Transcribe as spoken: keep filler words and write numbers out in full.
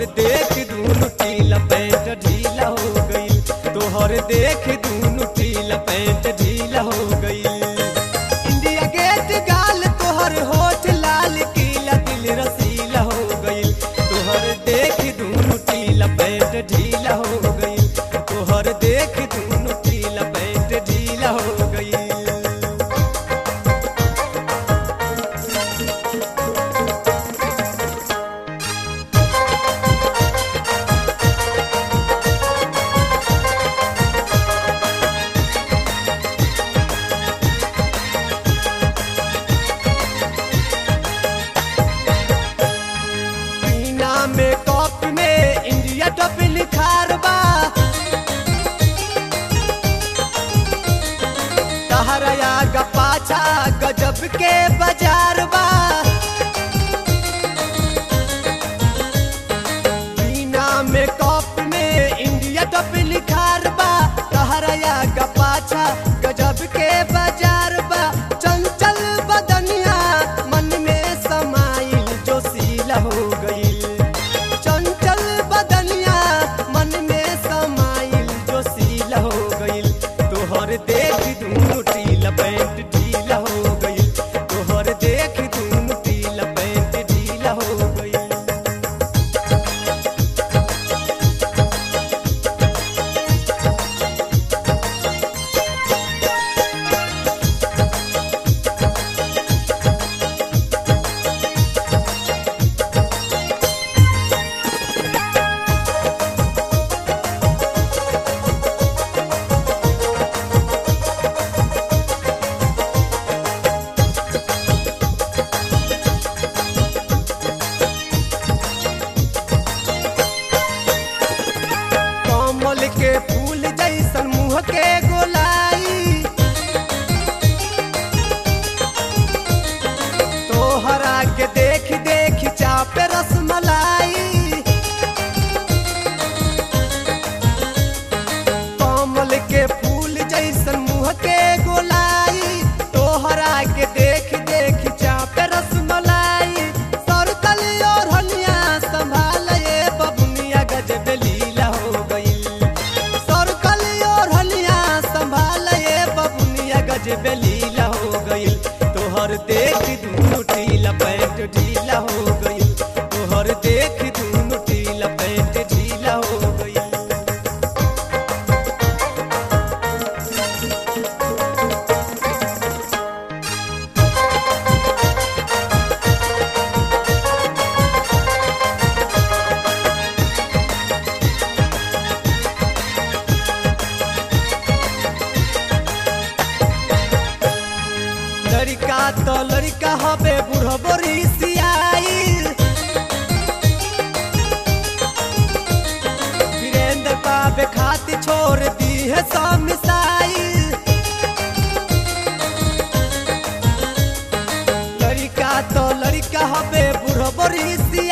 तोहर देख दूनु टीला पैंट ढीला हो गई, तोहर देख दूनु टीला पैंट ढीला हो गई। इंडिया गेट गाल तोहर होठ लाल कीला दिल रसीला हो गई, तोहर देख दूनु टीला पैंट ढीला हो गई, तोहर देख दूनु टीला पैंट ढीला हो गई। में कप में इंडिया टॉप लिखार बा, तहरा आगा पाछा गजब के बाजार बा। बिना में कप में इंडिया टॉप लिखार बा, तहरा आगा पाछा गजब के बाजार बा। चंचल बदनिया मन में समाइल जोशीला हो गई, देख दूनु टीला पैंट ढीला हो गई, तोहर देख दूनु टीला पैंट ढीला हो गई। के फूल जैसन मुँह के गोलाई, तोहरा के देख देख चापे रसमलाई। कमल के फूल जैसन मुँह के गोलाई, तोहरा के देख देख चापे रसमलाई। सरकल और हलिया संभाल ये बबुनिया गजब लीला हो गई, गजब लीला हो गई। तोहर देख दूनु टीला पैंट ढीला हो गई, तोहर देख दूनु टीला पैंट ढीला हो गई। लड़का तो लड़का हबे बूढ़ो बोरी सियाइल, वीरेंद्र पावे खाती छोड़ दी है सौ मिसाइल। लड़का तो लड़का हबे बूढ़ो बोरी सियाइल,